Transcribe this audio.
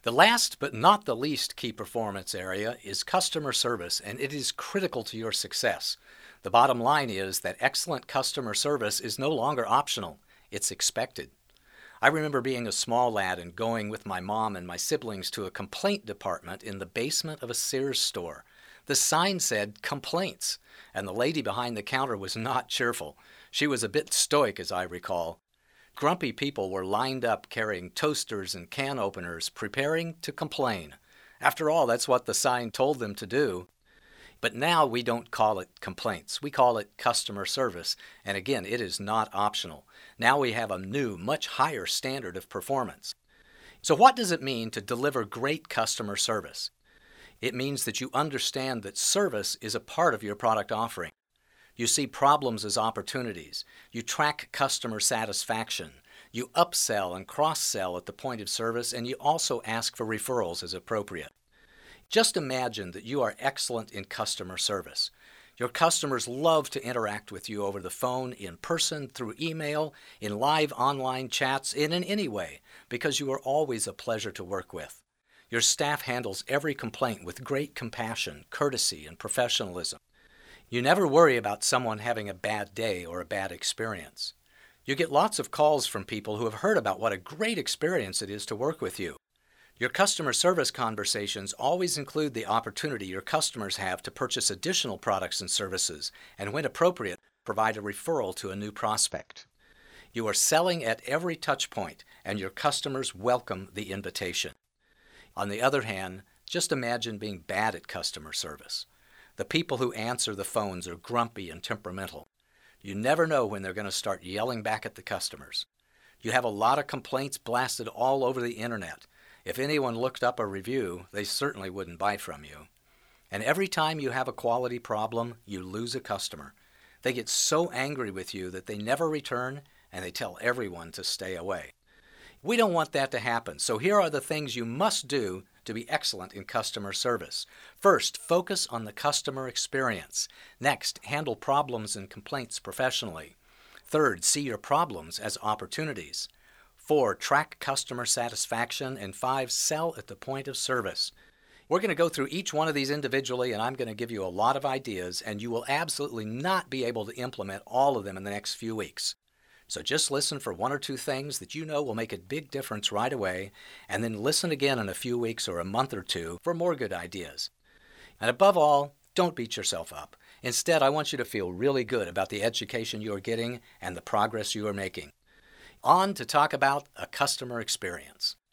The last but not the least key performance area is customer service, and it is critical to your success. The bottom line is that excellent customer service is no longer optional, it's expected. I remember being a small lad and going with my mom and my siblings to a complaint department in the basement of a Sears store. The sign said complaints, and the lady behind the counter was not cheerful. She was a bit stoic, as I recall. Grumpy people were lined up carrying toasters and can openers, preparing to complain. After all, that's what the sign told them to do. But now we don't call it complaints. We call it customer service. And again, it is not optional. Now we have a new, much higher standard of performance. So what does it mean to deliver great customer service? It means that you understand that service is a part of your product offering. You see problems as opportunities. You track customer satisfaction. You upsell and cross-sell at the point of service, and you also ask for referrals as appropriate. Just imagine that you are excellent in customer service. Your customers love to interact with you over the phone, in person, through email, in live online chats, and in any way, because you are always a pleasure to work with. Your staff handles every complaint with great compassion, courtesy, and professionalism. You never worry about someone having a bad day or a bad experience. You get lots of calls from people who have heard about what a great experience it is to work with you. Your customer service conversations always include the opportunity your customers have to purchase additional products and services, and when appropriate, provide a referral to a new prospect. You are selling at every touch point, and your customers welcome the invitation. On the other hand, just imagine being bad at customer service. The people who answer the phones are grumpy and temperamental. You never know when they're going to start yelling back at the customers. You have a lot of complaints blasted all over the internet. If anyone looked up a review, they certainly wouldn't buy from you. And every time you have a quality problem, you lose a customer. They get so angry with you that they never return, and they tell everyone to stay away. We don't want that to happen, so here are the things you must do to be excellent in customer service. First, focus on the customer experience. Next, handle problems and complaints professionally. Third, see your problems as opportunities. 4, track customer satisfaction. And 5, sell at the point of service. We're going to go through each one of these individually, and I'm going to give you a lot of ideas, and you will absolutely not be able to implement all of them in the next few weeks. So just listen for 1 or 2 things that you know will make a big difference right away, and then listen again in a few weeks or a month or 2 for more good ideas. And above all, don't beat yourself up. Instead, I want you to feel really good about the education you are getting and the progress you are making. On to talk about a customer experience.